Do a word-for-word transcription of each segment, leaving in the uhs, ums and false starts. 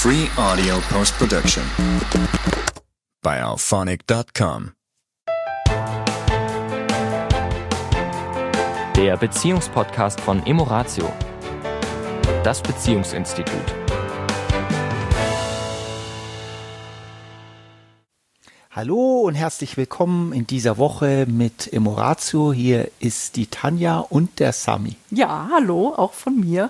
Free Audio Post-Production by alphonic dot com. Der Beziehungspodcast von Emoratio, das Beziehungsinstitut. Hallo und herzlich willkommen in dieser Woche mit Emoratio. Hier ist die Tanja und der Sami. Ja, hallo, auch von mir.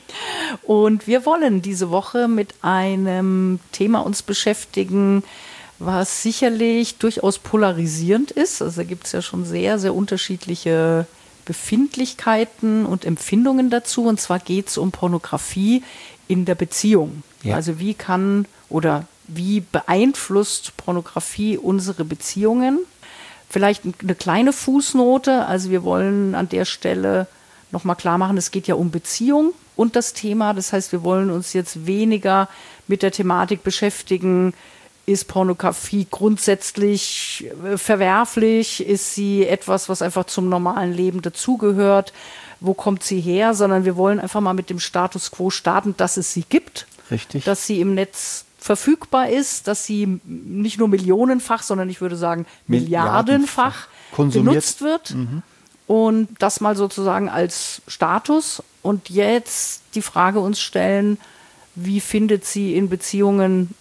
Und wir wollen diese Woche mit einem Thema uns beschäftigen, was sicherlich durchaus polarisierend ist. Also da gibt es ja schon sehr, sehr unterschiedliche Befindlichkeiten und Empfindungen dazu. Und zwar geht es um Pornografie in der Beziehung. Ja. Also wie kann oder wie beeinflusst Pornografie unsere Beziehungen? Vielleicht eine kleine Fußnote. Also wir wollen an der Stelle nochmal klar machen, es geht ja um Beziehung und das Thema. Das heißt, wir wollen uns jetzt weniger mit der Thematik beschäftigen, ist Pornografie grundsätzlich verwerflich? Ist sie etwas, was einfach zum normalen Leben dazugehört? Wo kommt sie her? Sondern wir wollen einfach mal mit dem Status quo starten, dass es sie gibt. Richtig. Dass sie im Netz verfügbar ist, dass sie nicht nur millionenfach, sondern ich würde sagen milliardenfach, milliardenfach genutzt wird. Mhm. Und das mal sozusagen als Status. Und jetzt die Frage uns stellen, wie findet sie in Beziehungen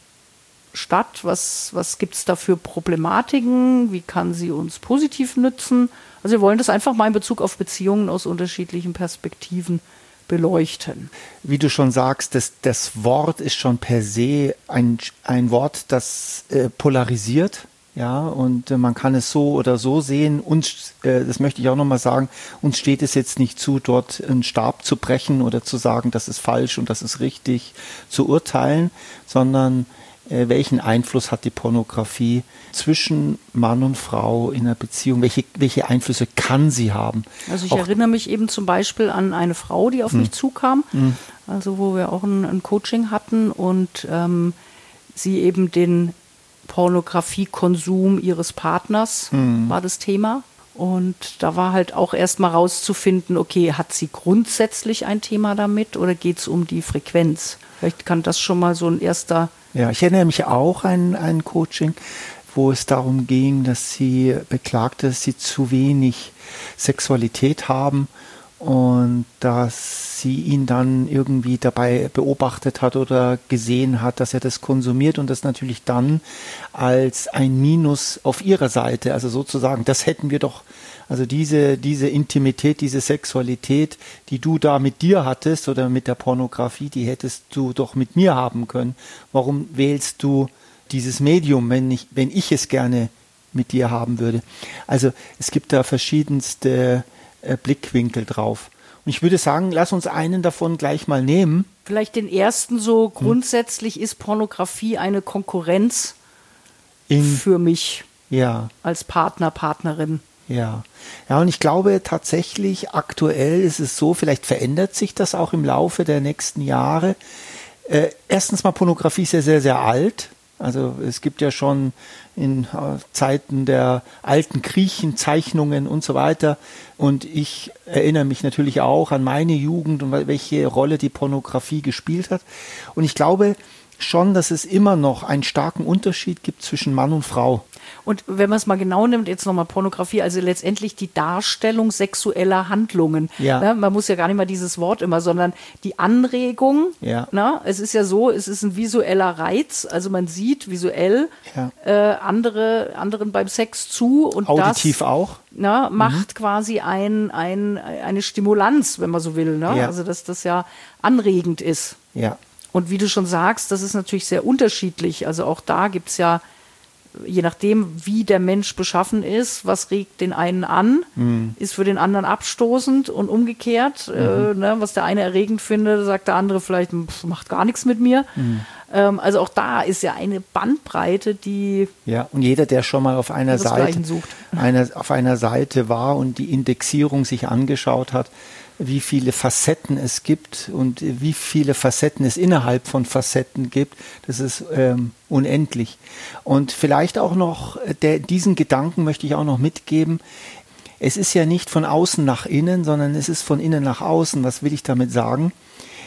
statt? Was, was gibt es da für Problematiken? Wie kann sie uns positiv nützen? Also wir wollen das einfach mal in Bezug auf Beziehungen aus unterschiedlichen Perspektiven beleuchten. Wie du schon sagst, das, das Wort ist schon per se ein, ein Wort, das äh, polarisiert. Ja, und äh, man kann es so oder so sehen. Uns, äh, das möchte ich auch nochmal sagen, uns steht es jetzt nicht zu, dort einen Stab zu brechen oder zu sagen, das ist falsch und das ist richtig, zu urteilen, sondern äh, welchen Einfluss hat die Pornografie zwischen Mann und Frau in einer Beziehung? Welche, welche Einflüsse kann sie haben? Also ich auch, erinnere mich eben zum Beispiel an eine Frau, die auf mh. mich zukam, mh. also wo wir auch ein, ein Coaching hatten und ähm, sie eben den Pornografiekonsum ihres Partners hm. war das Thema. Und da war halt auch erstmal rauszufinden, okay, hat sie grundsätzlich ein Thema damit oder geht es um die Frequenz? Vielleicht kann das schon mal so ein erster... Ja, ich erinnere mich auch an ein Coaching, wo es darum ging, dass sie beklagte, dass sie zu wenig Sexualität haben und dass sie ihn dann irgendwie dabei beobachtet hat oder gesehen hat, dass er das konsumiert und das natürlich dann als ein Minus auf ihrer Seite, also sozusagen, das hätten wir doch, also diese, diese Intimität, diese Sexualität, die du da mit dir hattest oder mit der Pornografie, die hättest du doch mit mir haben können. Warum wählst du dieses Medium, wenn ich, wenn ich es gerne mit dir haben würde? Also es gibt da verschiedenste Blickwinkel drauf. Und ich würde sagen, lass uns einen davon gleich mal nehmen. Vielleicht den ersten so, grundsätzlich hm. ist Pornografie eine Konkurrenz In, für mich ja. als Partner, Partnerin. Ja. Ja, und ich glaube tatsächlich, aktuell ist es so, vielleicht verändert sich das auch im Laufe der nächsten Jahre. Äh, erstens mal, Pornografie ist ja sehr, sehr alt. Also es gibt ja schon in Zeiten der alten Griechen Zeichnungen und so weiter. Und ich erinnere mich natürlich auch an meine Jugend und welche Rolle die Pornografie gespielt hat. Und ich glaube schon, dass es immer noch einen starken Unterschied gibt zwischen Mann und Frau. Und wenn man es mal genau nimmt, jetzt nochmal Pornografie, also letztendlich die Darstellung sexueller Handlungen. Ja. Ne? Man muss ja gar nicht mal dieses Wort immer, sondern die Anregung. Ja. Ne? Es ist ja so, es ist ein visueller Reiz, also man sieht visuell ja. äh, andere, anderen beim Sex zu. Und auditiv das, auch. Ne, macht mhm. quasi ein, ein, eine Stimulanz, wenn man so will. Ne? Ja. Also dass das ja anregend ist. Ja. Und wie du schon sagst, das ist natürlich sehr unterschiedlich. Also auch da gibt es ja, je nachdem, wie der Mensch beschaffen ist, was regt den einen an, mhm. ist für den anderen abstoßend und umgekehrt. Mhm. Äh, ne, was der eine erregend findet, sagt der andere vielleicht, macht gar nichts mit mir. Mhm. Ähm, also auch da ist ja eine Bandbreite, die... Ja, und jeder, der schon mal auf einer Seite, einer, auf einer Seite war und die Indexierung sich angeschaut hat, wie viele Facetten es gibt und wie viele Facetten es innerhalb von Facetten gibt, das ist ähm, unendlich. Und vielleicht auch noch, der, diesen Gedanken möchte ich auch noch mitgeben, es ist ja nicht von außen nach innen, sondern es ist von innen nach außen. Was will ich damit sagen?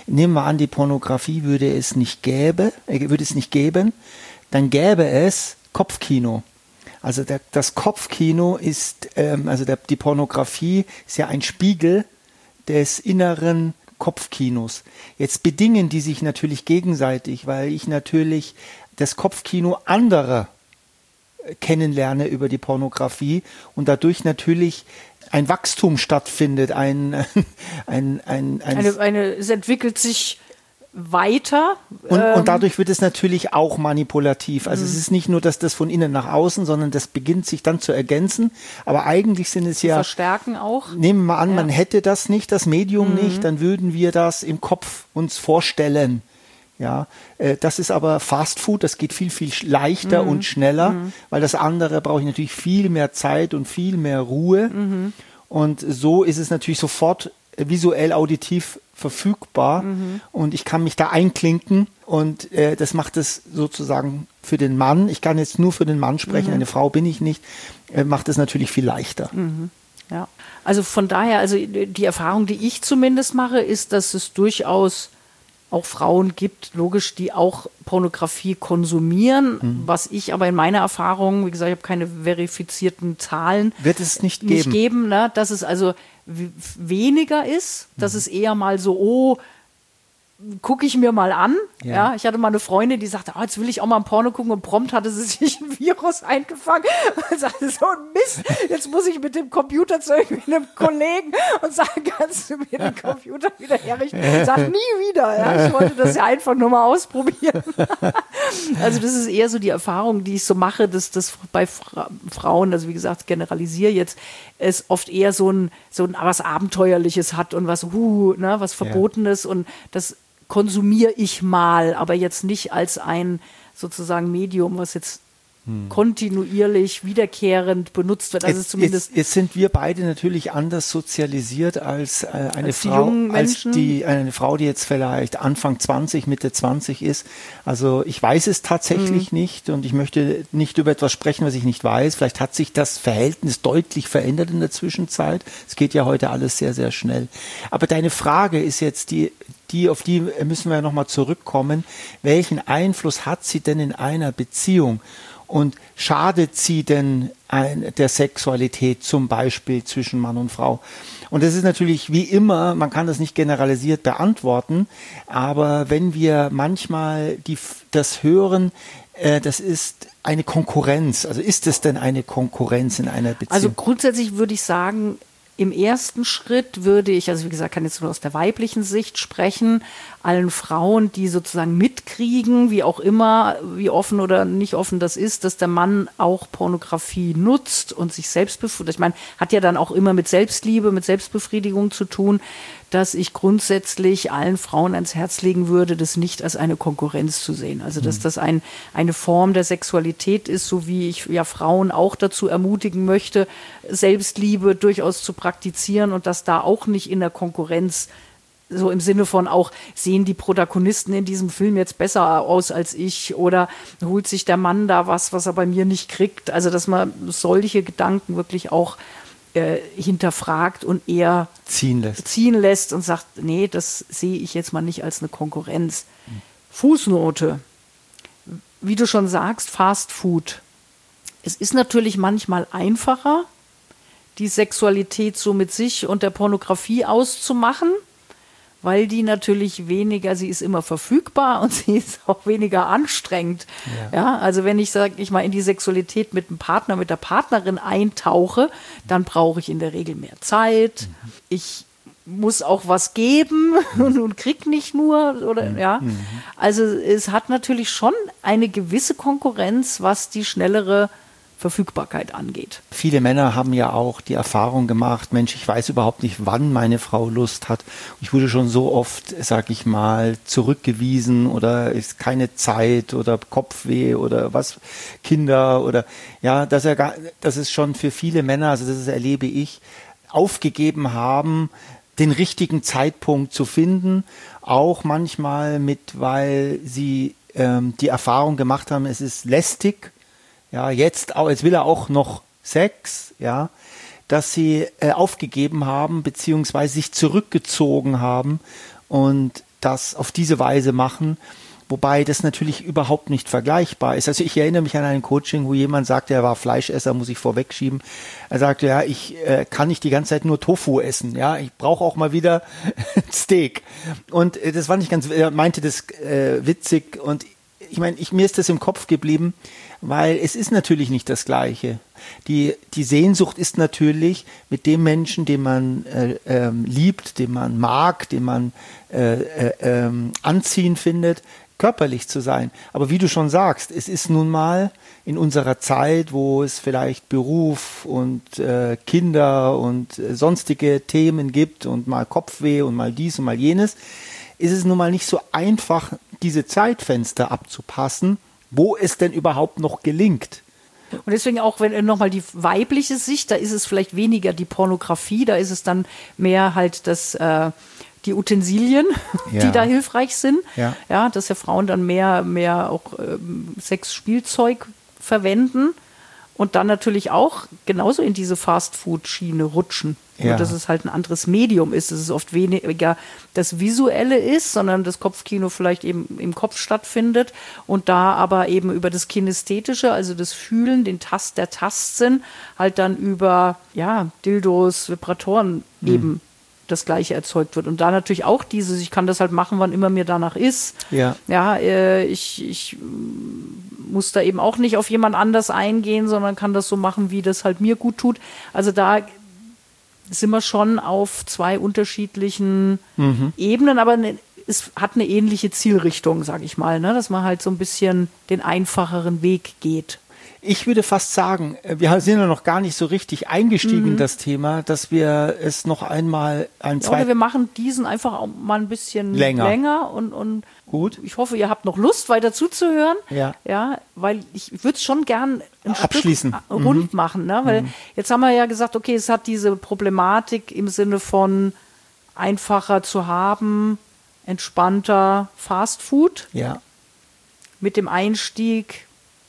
nehmen wir an, die Pornografie würde es nicht gäbe, äh, würde es nicht geben, dann gäbe es Kopfkino. Also der, das Kopfkino ist, ähm, also der, die Pornografie ist ja ein Spiegel des inneren Kopfkinos. Jetzt bedingen die sich natürlich gegenseitig, weil ich natürlich das Kopfkino anderer kennenlerne über die Pornografie und dadurch natürlich ein Wachstum stattfindet, ein, ein, ein, ein eine, eine, es entwickelt sich weiter. Und, ähm, und dadurch wird es natürlich auch manipulativ. Also es ist nicht nur, dass das von innen nach außen, sondern das beginnt sich dann zu ergänzen. Aber eigentlich sind es ja... Verstärken auch. Nehmen wir an, Ja. man hätte das nicht, das Medium mhm. nicht, dann würden wir das im Kopf uns vorstellen. Ja, äh, das ist aber Fast Food, das geht viel, viel leichter Mhm. und schneller, Mhm. weil das andere brauche ich natürlich viel mehr Zeit und viel mehr Ruhe. Mhm. Und so ist es natürlich sofort visuell, auditiv verfügbar Mhm. und ich kann mich da einklinken und äh, das macht es sozusagen für den Mann, ich kann jetzt nur für den Mann sprechen, Mhm. eine Frau bin ich nicht, äh, macht es natürlich viel leichter. Mhm. Ja, also von daher, also die Erfahrung, die ich zumindest mache, ist, dass es durchaus auch Frauen gibt, logisch, die auch Pornografie konsumieren, Mhm. was ich aber in meiner Erfahrung, wie gesagt, ich habe keine verifizierten Zahlen, Wird es nicht nicht geben. geben, ne? Dass es also w- weniger ist, dass es eher mal so, oh, gucke ich mir mal an. Ja. Ja. Ich hatte mal eine Freundin, die sagte, oh, jetzt will ich auch mal ein Porno gucken und prompt hatte sie sich ein Virus eingefangen und sagte, so ein Mist, jetzt muss ich mit dem Computer zu einem Kollegen und sagen, kannst du mir den Computer wieder herrichten? Sag nie wieder. Ja, ich wollte das ja einfach nur mal ausprobieren. Also das ist eher so die Erfahrung, die ich so mache, dass das bei Fra- Frauen, also wie gesagt, generalisiere jetzt, es oft eher so ein, so ein was Abenteuerliches hat und was, uh, ne, was Verbotenes und das konsumiere ich mal, aber jetzt nicht als ein sozusagen Medium, was jetzt hm. kontinuierlich, wiederkehrend benutzt wird. Also Jetzt, zumindest jetzt, jetzt sind wir beide natürlich anders sozialisiert als äh, eine Als die Frau, jungen als Menschen. die eine Frau, die jetzt vielleicht Anfang zwanzig, Mitte zwanzig ist. Also ich weiß es tatsächlich Mhm. nicht und ich möchte nicht über etwas sprechen, was ich nicht weiß. Vielleicht hat sich das Verhältnis deutlich verändert in der Zwischenzeit. Es geht ja heute alles sehr, sehr schnell. Aber deine Frage ist jetzt die, die auf die müssen wir ja nochmal zurückkommen. Welchen Einfluss hat sie denn in einer Beziehung? Und schadet sie denn ein, der Sexualität zum Beispiel zwischen Mann und Frau? Und das ist natürlich wie immer, man kann das nicht generalisiert beantworten, aber wenn wir manchmal die, das hören, äh, das ist eine Konkurrenz. Also ist es denn eine Konkurrenz in einer Beziehung? Also grundsätzlich würde ich sagen, im ersten Schritt würde ich, also wie gesagt, kann jetzt nur aus der weiblichen Sicht sprechen, allen Frauen, die sozusagen mitkriegen, wie auch immer, wie offen oder nicht offen das ist, dass der Mann auch Pornografie nutzt und sich selbst befriedigt. Ich meine, hat ja dann auch immer mit Selbstliebe, mit Selbstbefriedigung zu tun, dass ich grundsätzlich allen Frauen ans Herz legen würde, das nicht als eine Konkurrenz zu sehen. Also dass das ein, eine Form der Sexualität ist, so wie ich ja Frauen auch dazu ermutigen möchte, Selbstliebe durchaus zu praktizieren und dass da auch nicht in der Konkurrenz so im Sinne von auch, sehen die Protagonisten in diesem Film jetzt besser aus als ich oder holt sich der Mann da was, was er bei mir nicht kriegt. Also dass man solche Gedanken wirklich auch äh, hinterfragt und eher ziehen lässt. ziehen lässt und sagt, nee, das sehe ich jetzt mal nicht als eine Konkurrenz. Mhm. Fußnote. Wie du schon sagst, Fast Food. Es ist natürlich manchmal einfacher, die Sexualität so mit sich und der Pornografie auszumachen, weil die natürlich weniger, sie ist immer verfügbar und sie ist auch weniger anstrengend. Ja, ja, also wenn ich, sage ich mal, in die Sexualität mit dem Partner, mit der Partnerin eintauche, dann brauche ich in der Regel mehr Zeit. Mhm. Ich muss auch was geben und, und krieg nicht nur, oder, mhm. ja. Also es hat natürlich schon eine gewisse Konkurrenz, was die schnellere Verfügbarkeit angeht. Viele Männer haben ja auch die Erfahrung gemacht, Mensch, ich weiß überhaupt nicht, wann meine Frau Lust hat. Ich wurde schon so oft, sag ich mal, zurückgewiesen oder ist keine Zeit oder Kopfweh oder was, Kinder oder, ja, dass er gar, das ist schon für viele Männer, also das erlebe ich, aufgegeben haben, den richtigen Zeitpunkt zu finden, auch manchmal mit, weil sie ähm, die Erfahrung gemacht haben, es ist lästig. Ja, jetzt, jetzt will er auch noch Sex, ja, dass sie äh, aufgegeben haben, beziehungsweise sich zurückgezogen haben und das auf diese Weise machen, wobei das natürlich überhaupt nicht vergleichbar ist. Also ich erinnere mich an ein Coaching, wo jemand sagte, er war Fleischesser, muss ich vorwegschieben. Er sagte, ja, ich äh, kann nicht die ganze Zeit nur Tofu essen, ja, ich brauche auch mal wieder Steak. Und äh, das war nicht ganz, er meinte das äh, witzig und ich meine, ich, mir ist das im Kopf geblieben, weil es ist natürlich nicht das Gleiche. Die, die Sehnsucht ist natürlich mit dem Menschen, den man äh, ähm, liebt, den man mag, den man äh, äh, ähm, anziehend findet, körperlich zu sein. Aber wie du schon sagst, es ist nun mal in unserer Zeit, wo es vielleicht Beruf und äh, Kinder und äh, sonstige Themen gibt und mal Kopfweh und mal dies und mal jenes, ist es nun mal nicht so einfach, diese Zeitfenster abzupassen, wo es denn überhaupt noch gelingt. Und deswegen auch, wenn nochmal die weibliche Sicht, da ist es vielleicht weniger die Pornografie, da ist es dann mehr halt das, äh, die Utensilien, Ja. die da hilfreich sind. Ja. Ja, dass ja Frauen dann mehr, mehr auch ähm, Sexspielzeug verwenden und dann natürlich auch genauso in diese Fastfood-Schiene rutschen. Ja. Nur, dass es halt ein anderes Medium ist, dass es oft weniger das Visuelle ist, sondern das Kopfkino vielleicht eben im Kopf stattfindet und da aber eben über das Kinästhetische, also das Fühlen, den Tast, der Tastsinn, halt dann über ja, Dildos, Vibratoren mhm. eben das Gleiche erzeugt wird. Und da natürlich auch dieses, ich kann das halt machen, wann immer mir danach ist. Ja, ja äh, ich, ich muss da eben auch nicht auf jemand anders eingehen, sondern kann das so machen, wie das halt mir gut tut. Also da sind wir schon auf zwei unterschiedlichen mhm. Ebenen, aber ne, es hat eine ähnliche Zielrichtung, sage ich mal, ne? Dass man halt so ein bisschen den einfacheren Weg geht. Ich würde fast sagen, wir sind ja noch gar nicht so richtig eingestiegen mhm. in das Thema, dass wir es noch einmal ein ja, zweites... Oder wir machen diesen einfach auch mal ein bisschen länger, länger und, und gut. Ich hoffe, ihr habt noch Lust, weiter zuzuhören. Ja. Ja, weil ich würde es schon gern ein abschließen. Stück rund mhm. machen, ne? Weil mhm. jetzt haben wir ja gesagt, okay, es hat diese Problematik im Sinne von einfacher zu haben, entspannter Fast Food. Ja. Mit dem Einstieg,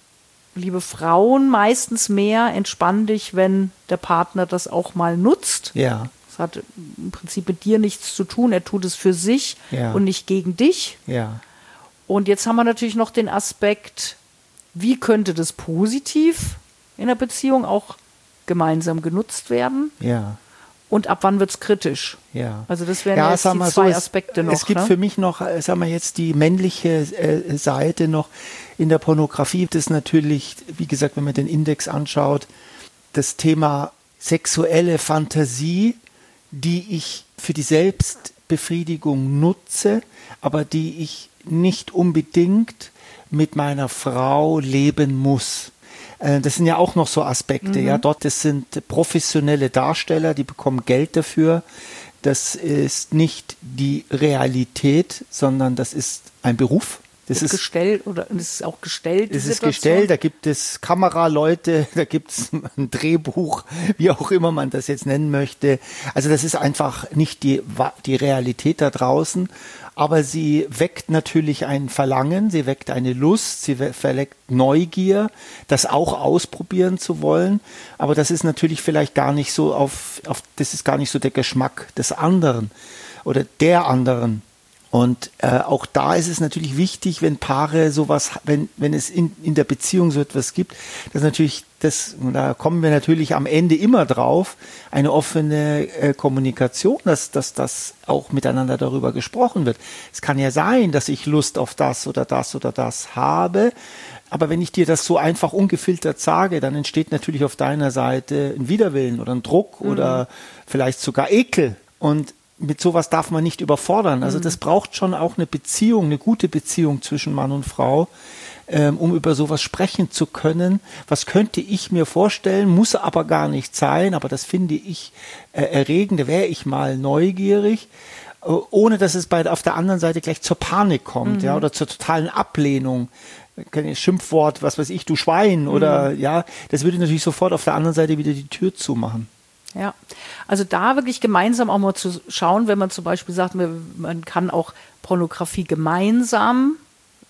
liebe Frauen, meistens mehr, entspann dich, wenn der Partner das auch mal nutzt. Ja. Das hat im Prinzip mit dir nichts zu tun. Er tut es für sich ja. und nicht gegen dich. Ja. Und jetzt haben wir natürlich noch den Aspekt, wie könnte das positiv in der Beziehung auch gemeinsam genutzt werden? Ja. Und ab wann wird es kritisch? Ja. Also das wären ja, jetzt die mal zwei so, Aspekte es, noch. Es gibt ne? für mich noch, sagen wir jetzt, die männliche äh, Seite noch in der Pornografie. Das ist natürlich, wie gesagt, wenn man den Index anschaut, das Thema sexuelle Fantasie, die ich für die Selbstbefriedigung nutze, aber die ich nicht unbedingt mit meiner Frau leben muss. Das sind ja auch noch so Aspekte, mhm. ja, dort, das sind professionelle Darsteller, die bekommen Geld dafür. Das ist nicht die Realität, sondern das ist ein Beruf. Das ist gestellt oder es ist auch gestellt. Es ist gestellt, da gibt es Kameraleute, da gibt es ein Drehbuch, wie auch immer man das jetzt nennen möchte. Also das ist einfach nicht die, die Realität da draußen, aber sie weckt natürlich ein Verlangen, sie weckt eine Lust, sie verweckt Neugier, das auch ausprobieren zu wollen. Aber das ist natürlich vielleicht gar nicht so auf, auf das ist gar nicht so der Geschmack des anderen oder der anderen. Und äh, auch da ist es natürlich wichtig, wenn Paare sowas, wenn wenn es in in der Beziehung so etwas gibt, dass natürlich das, und da kommen wir natürlich am Ende immer drauf, eine offene äh, Kommunikation, dass dass das auch miteinander darüber gesprochen wird. Es kann ja sein, dass ich Lust auf das oder das oder das habe, aber wenn ich dir das so einfach ungefiltert sage, dann entsteht natürlich auf deiner Seite ein Widerwillen oder ein Druck mhm. oder vielleicht sogar Ekel. Und mit sowas darf man nicht überfordern. Also das braucht schon auch eine Beziehung, eine gute Beziehung zwischen Mann und Frau, ähm, um über sowas sprechen zu können. Was könnte ich mir vorstellen, muss aber gar nicht sein, aber das finde ich äh, erregend, da wäre ich mal neugierig, äh, ohne dass es bei, auf der anderen Seite gleich zur Panik kommt, mhm. ja, oder zur totalen Ablehnung. Kein Schimpfwort, was weiß ich, du Schwein, oder mhm. ja, das würde natürlich sofort auf der anderen Seite wieder die Tür zumachen. Ja, also da wirklich gemeinsam auch mal zu schauen, wenn man zum Beispiel sagt, man kann auch Pornografie gemeinsam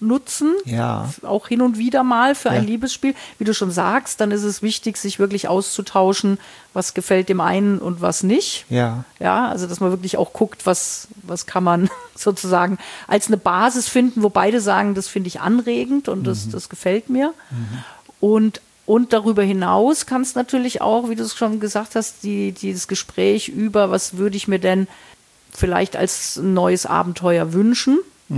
nutzen, Ja. auch hin und wieder mal für ein Ja. Liebesspiel. Wie du schon sagst, dann ist es wichtig, sich wirklich auszutauschen, was gefällt dem einen und was nicht. Ja. Ja, also dass man wirklich auch guckt, was, was kann man sozusagen als eine Basis finden, wo beide sagen, das finde ich anregend und das, das gefällt mir. Und, und darüber hinaus kann es natürlich auch, wie du es schon gesagt hast, die, dieses Gespräch über, was würde ich mir denn vielleicht als neues Abenteuer wünschen.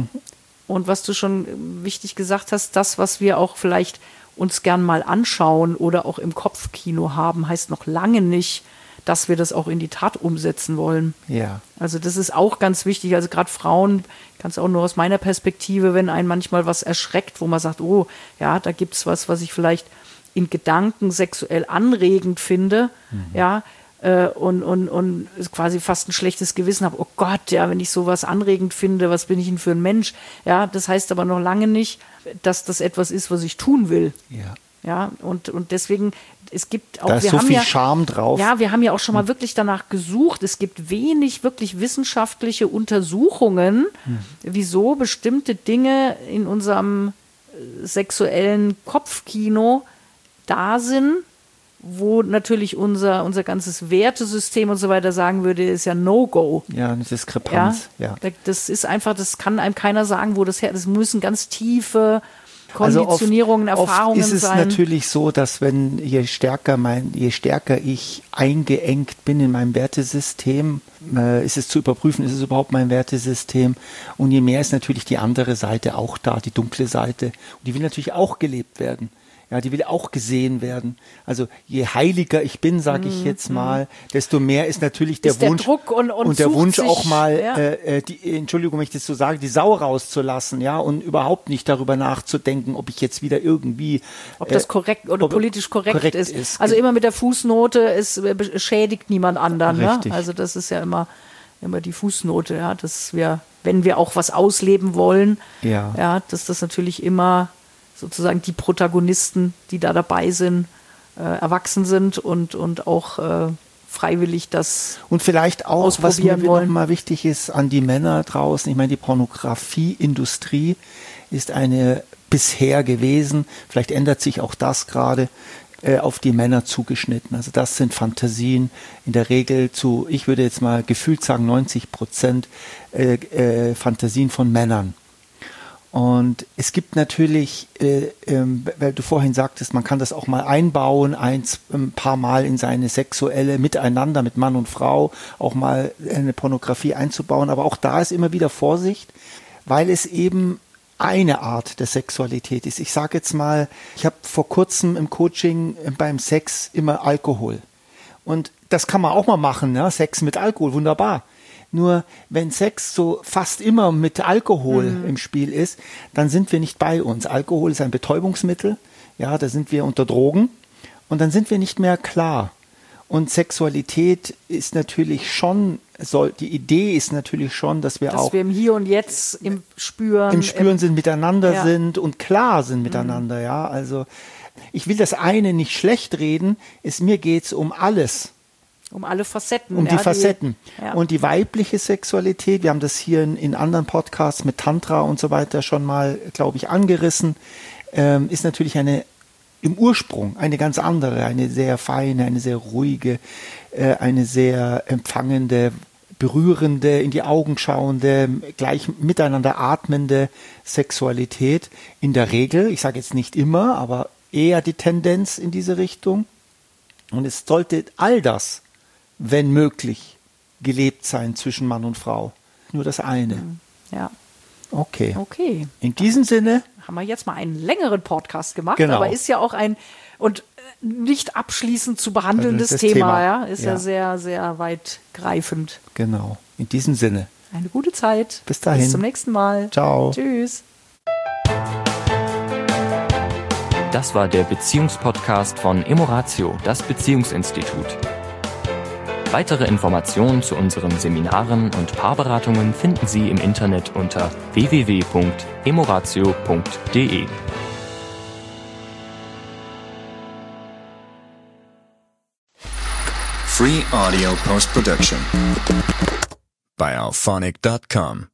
Und was du schon wichtig gesagt hast, das, was wir auch vielleicht uns gern mal anschauen oder auch im Kopfkino haben, heißt noch lange nicht, dass wir das auch in die Tat umsetzen wollen. Ja. Also das ist auch ganz wichtig. Also gerade Frauen, kannst auch nur aus meiner Perspektive, wenn einen manchmal was erschreckt, wo man sagt, oh, ja, da gibt's was, was ich vielleicht in Gedanken sexuell anregend finde, mhm. ja, äh, und, und, und quasi fast ein schlechtes Gewissen habe, oh Gott, ja, wenn ich sowas anregend finde, was bin ich denn für ein Mensch? Ja, das heißt aber noch lange nicht, dass das etwas ist, was ich tun will. Ja. Ja, und, und deswegen, es gibt auch, Da ist wir so haben viel ja, Charme drauf. Ja, wir haben ja auch schon mal wirklich danach gesucht. Es gibt wenig wirklich wissenschaftliche Untersuchungen, hm. wieso bestimmte Dinge in unserem äh, sexuellen Kopfkino da sind, wo natürlich unser, unser ganzes Wertesystem und so weiter sagen würde, ist ja No-Go. Ja, eine Diskrepanz. Ja. Ja. Das ist einfach, das kann einem keiner sagen, wo das her, das müssen ganz tiefe Konditionierungen, also oft, Erfahrungen oft ist es sein. natürlich so, dass wenn je stärker mein, je stärker ich eingeengt bin in meinem Wertesystem, äh, ist es zu überprüfen, ist es überhaupt mein Wertesystem? Und je mehr ist natürlich die andere Seite auch da, die dunkle Seite. Und die will natürlich auch gelebt werden. Ja, die will auch gesehen werden. Also je heiliger ich bin, sage ich jetzt mal, desto mehr ist natürlich der ist der Wunsch Druck und, und, und der sucht Wunsch sich, auch mal, ja. äh, die, Entschuldigung, wenn ich das so sage, die Sau rauszulassen, ja, und überhaupt nicht darüber nachzudenken, ob ich jetzt wieder irgendwie, ob das korrekt oder ob, politisch korrekt, korrekt ist. ist. Also immer mit der Fußnote, es schädigt niemand anderen. Ne? Richtig. Also das ist ja immer, immer die Fußnote, ja, dass wir, wenn wir auch was ausleben wollen, Ja. Ja, dass das natürlich immer sozusagen die Protagonisten, die da dabei sind, äh, erwachsen sind und, und auch äh, freiwillig das Und vielleicht auch, was mir ausprobieren wollen. nochmal wichtig ist an die Männer draußen, ich meine, die Pornografieindustrie ist eine bisher gewesen, vielleicht ändert sich auch das gerade, äh, auf die Männer zugeschnitten. Also das sind Fantasien in der Regel zu, ich würde jetzt mal gefühlt sagen, neunzig Prozent äh, äh, Fantasien von Männern. Und es gibt natürlich, äh, ähm, weil du vorhin sagtest, man kann das auch mal einbauen, eins, ein paar Mal in seine sexuelle Miteinander mit Mann und Frau, auch mal eine Pornografie einzubauen. Aber auch da ist immer wieder Vorsicht, weil es eben eine Art der Sexualität ist. Ich sage jetzt mal, ich habe vor kurzem im Coaching beim Sex immer Alkohol. Und das kann man auch mal machen, ne? Sex mit Alkohol, wunderbar. Nur wenn Sex so fast immer mit Alkohol mhm. im Spiel ist, dann sind wir nicht bei uns. Alkohol ist ein Betäubungsmittel, ja, da sind wir unter Drogen und dann sind wir nicht mehr klar. Und Sexualität ist natürlich schon, soll, die Idee ist natürlich schon, dass wir dass auch dass wir im Hier und Jetzt im Spüren, im Spüren im, sind, miteinander ja. sind und klar sind miteinander, mhm. ja. Also ich will das eine nicht schlecht reden, es, mir geht's um alles. Um alle Facetten. Um ja, die Facetten. Die, ja. Und die weibliche Sexualität, wir haben das hier in, in anderen Podcasts mit Tantra und so weiter schon mal, glaube ich, angerissen, ähm, ist natürlich eine im Ursprung eine ganz andere, eine sehr feine, eine sehr ruhige, äh, eine sehr empfangende, berührende, in die Augen schauende, gleich miteinander atmende Sexualität. In der Regel, ich sage jetzt nicht immer, aber eher die Tendenz in diese Richtung. Und es sollte all das, wenn möglich, gelebt sein zwischen Mann und Frau. Nur das eine. Ja. Okay. Okay. In diesem Sinne haben wir jetzt mal einen längeren Podcast gemacht, genau. aber ist ja auch ein und nicht abschließend zu behandelndes das Thema, Thema, ja, ist ja. ja sehr, sehr weitgreifend. Genau. In diesem Sinne. Eine gute Zeit. Bis dahin. Bis zum nächsten Mal. Ciao. Tschüss. Das war der Beziehungspodcast von Emoratio, das Beziehungsinstitut. Weitere Informationen zu unseren Seminaren und Paarberatungen finden Sie im Internet unter w w w punkt emoratio punkt d e. Free audio post production by alphonic dot com.